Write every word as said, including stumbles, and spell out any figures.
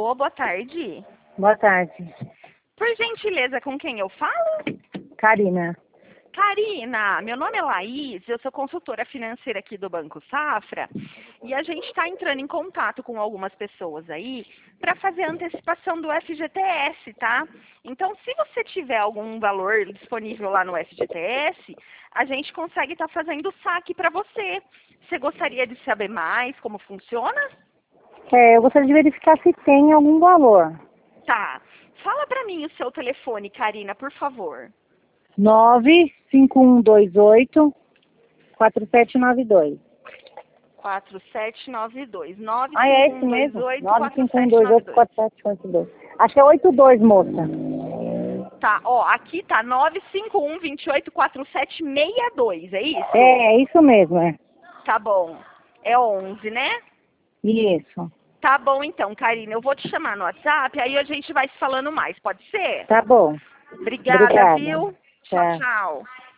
Alô, boa tarde. Boa tarde. Por gentileza, com quem eu falo? Karina. Karina, meu nome é Laís, eu sou consultora financeira aqui do Banco Safra e a gente está entrando em contato com algumas pessoas aí para fazer a antecipação do F G T S, tá? Então, se você tiver algum valor disponível lá no F G T S, a gente consegue estar tá fazendo o saque para você. Você gostaria de saber mais como funciona? É, eu gostaria de verificar se tem algum valor. Tá. Fala para mim o seu telefone, Karina, por favor. nove cinco um dois oito quatro sete nove dois. quatro sete nove dois. nove Ah, é cinco esse um dois mesmo? oito nove quatro cinco um sete dois nove oito dois. quatro sete oito dois. Acho que é oito dois, moça. Tá, ó, aqui tá nove cinco um dois oito quatro sete seis dois, é isso? É, é isso mesmo, é. Tá bom. É onze, né? Isso. Tá bom então, Karina. Eu vou te chamar no WhatsApp, aí a gente vai se falando mais, pode ser? Tá bom. Obrigada, Obrigada. viu? Tchau, Tchau. tchau.